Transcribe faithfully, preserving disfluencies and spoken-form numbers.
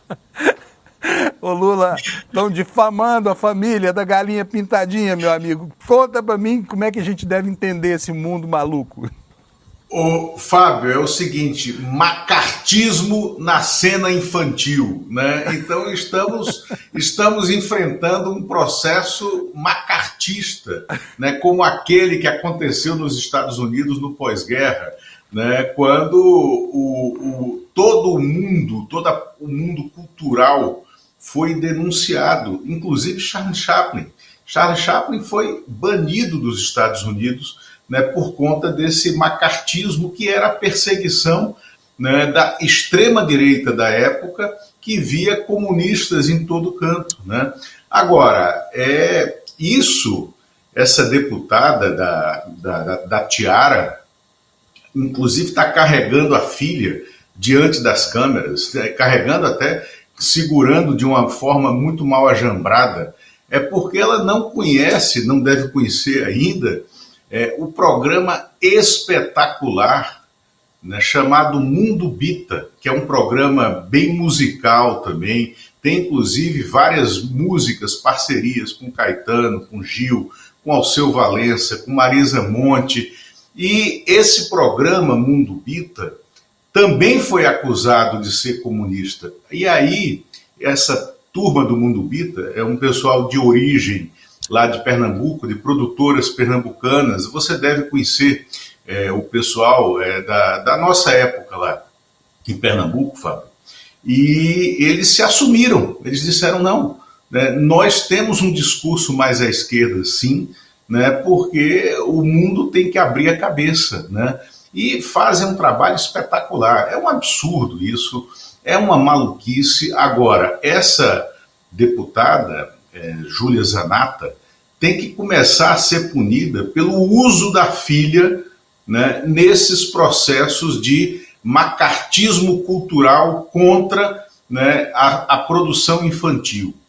Ô Lula, estão difamando a família da galinha pintadinha, meu amigo. Conta pra mim como é que a gente deve entender esse mundo maluco. O Fábio, é o seguinte, macartismo na cena infantil, né? Então estamos, estamos enfrentando um processo macartista, né? Como aquele que aconteceu nos Estados Unidos no pós-guerra, né? Quando o, o, todo o mundo, todo o mundo cultural foi denunciado, inclusive Charlie Chaplin. Charlie Chaplin foi banido dos Estados Unidos, né, por conta desse macartismo que era a perseguição, né, da extrema-direita da época, que via comunistas em todo canto, né? Agora, é, isso, essa deputada da, da, da Tiara, inclusive está carregando a filha diante das câmeras, carregando até, segurando de uma forma muito mal ajambrada, é porque ela não conhece, não deve conhecer ainda, É, o programa espetacular, né, chamado Mundo Bita, que é um programa bem musical também, tem inclusive várias músicas, parcerias com Caetano, com Gil, com Alceu Valença, com Marisa Monte, e esse programa Mundo Bita também foi acusado de ser comunista. E aí, essa turma do Mundo Bita é um pessoal de origem lá de Pernambuco, de produtoras pernambucanas. Você deve conhecer é, o pessoal é, da, da nossa época lá em Pernambuco, Fábio. E eles se assumiram, eles disseram não, né, nós temos um discurso mais à esquerda, sim, né, porque o mundo tem que abrir a cabeça, né, e fazem um trabalho espetacular. É um absurdo isso, é uma maluquice. Agora, essa deputada, é, Júlia Zanata, tem que começar a ser punida pelo uso da filha, né, nesses processos de macartismo cultural contra, né, a, a produção infantil.